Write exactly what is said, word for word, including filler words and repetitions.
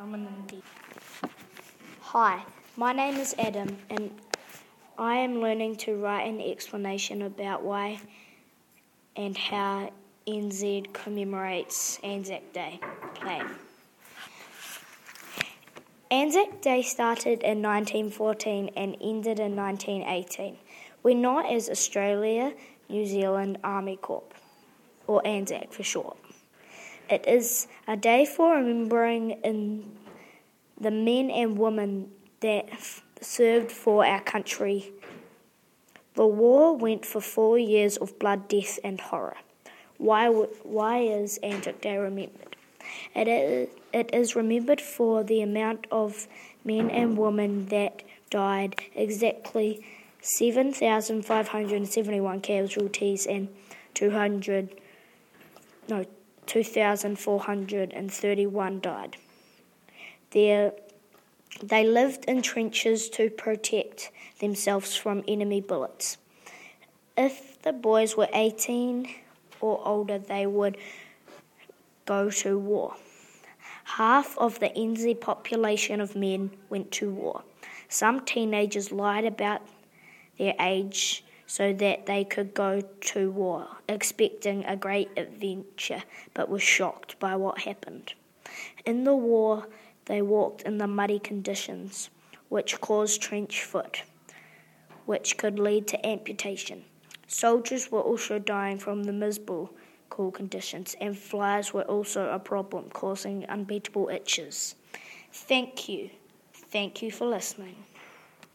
I'm an indie. Hi, my name is Adam, and I am learning to write an explanation about why and how N Z commemorates Anzac Day. Plan. Anzac Day started in nineteen fourteen and ended in nineteen eighteen. We're not as Australia, New Zealand Army Corps, or Anzac for short. It is a day for remembering in the men and women that f- served for our country. The war went for four years of blood, death and horror. Why, w- why is Anzac Day remembered? It is, it is remembered for the amount of men and women that died, exactly seven thousand five hundred seventy-one casualties and two hundred, no, two thousand four hundred thirty-one died. There, they lived in trenches to protect themselves from enemy bullets. If the boys were eighteen or older, they would go to war. Half of the N Z population of men went to war. Some teenagers lied about their age so that they could go to war, expecting a great adventure, but were shocked by what happened. In the war, they walked in the muddy conditions, which caused trench foot, which could lead to amputation. Soldiers were also dying from the miserable cool conditions, and flies were also a problem, causing unbeatable itches. Thank you. Thank you for listening.